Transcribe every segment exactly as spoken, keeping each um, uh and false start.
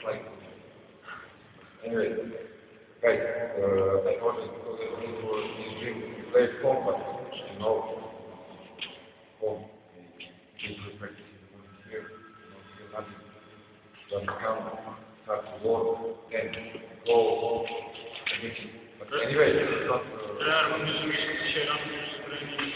like anyway, guys, uh, I wanted to go there for this dream. We played home, but you know, home. We will practice in the morning here. You don't feel nothing. Just come, start to work, and go. But anyway, it's not. Trener, bo mieliśmy dzisiaj rano już trening.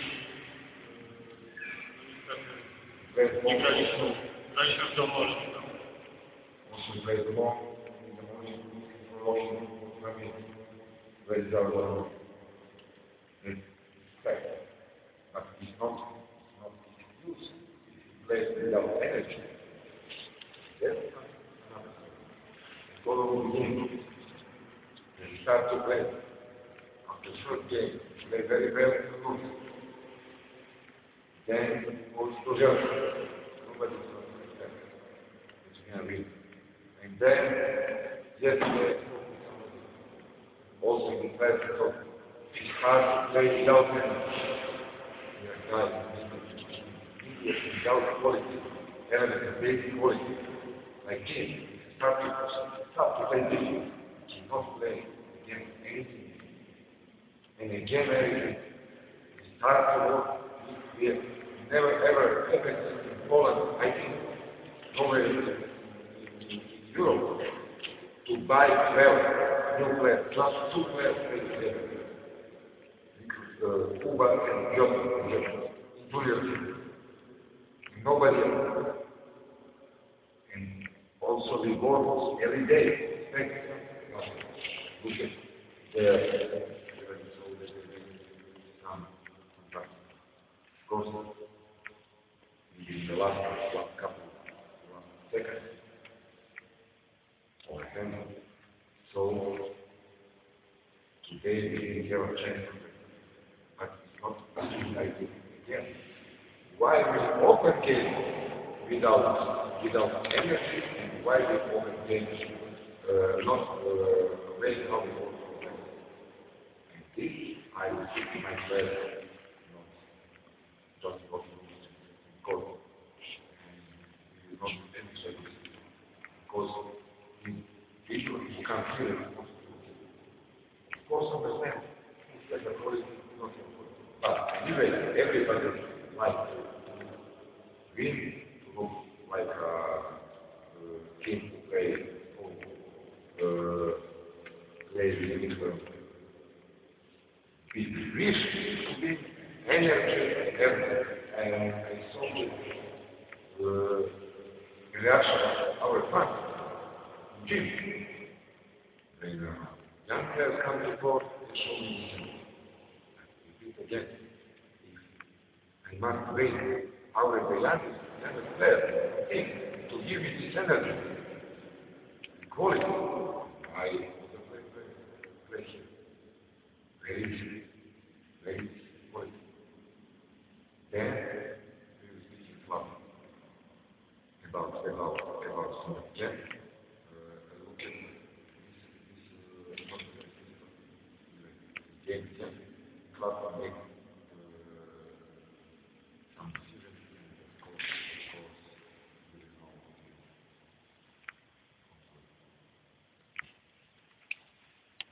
Nie graliśmy, graliśmy w domu. Also play the ball in the morning, for walking, for coming, raise our level. It's fact. But it's not, it's not use. If you play without energy, yes, go to the beginning. And start to play. After the first game, play very well and good. Then goes to the other. Nobody is going to understand. But you can read. And then, yesterday, also in the class, so it's hard to play without energy. We are guys, without quality, element of basic quality. Like this, start to, start to play this. You cannot play against anything. And again, everything. Start to work. We have never ever happened in Poland, I think, nowhere in Europe, to buy twelve new players, just two players together. Uh, Kuba and Piotr, Julius. Nobody else. And also we work every day. Thanks. Look at the Of course, in the last, last couple last seconds of the hand. So today we didn't have a chance, but it's not something I do again. Why we open game without without energy, and why we open game uh, not uh, very how we open. And this I will keep myself. Just what you because you not demonstrate it. Because in people who can't feel it, of course understand that the quality is not important. But anyway, everybody likes to win, to look like a uh, team who play who uh, plays with uh, we wish to win energy and everything. And I saw the uh, reaction of our fans, gym. When uh, young players come to court, they show me I repeat again. If I must wait our the youngest, youngest player think to give me this energy, quality, I was a very, very, very, very easy, very easy. Then we will speak in Slav about about about some again. Uh, look at this this uh, game, Slav make